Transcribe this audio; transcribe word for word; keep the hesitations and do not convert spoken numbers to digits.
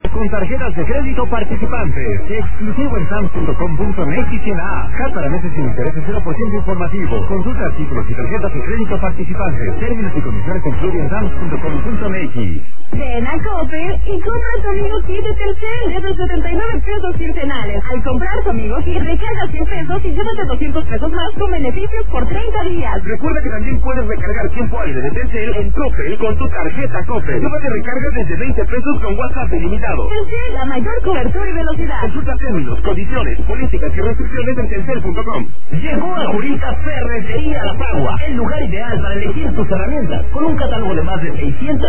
Con tarjetas de crédito participantes. Exclusivo en Sams punto com punto m x y en la app. Cat para meses sin intereses cero por ciento informativo. Consulta artículos y tarjetas de crédito participantes. Términos y condiciones concluyen en Sams punto com punto m x. Ven a Coppel y compra tu amigo kit de Telcel desde setenta y nueve pesos quincenales. Al comprar tu amigo kit, recarga cien pesos y llévate doscientos pesos más con beneficios por treinta días. Recuerda que también puedes recargar tiempo aire de Telcel en Coppel con tu tarjeta Coppel. Llévate recargas desde veinte pesos con WhatsApp ilimitado. Telcel, la mayor cobertura y velocidad. Consulta términos, condiciones, políticas y restricciones en telcel punto com. Llegó a Juritas Ferretería La Pagua, el lugar ideal para elegir tus herramientas, con un catálogo de más de seiscientas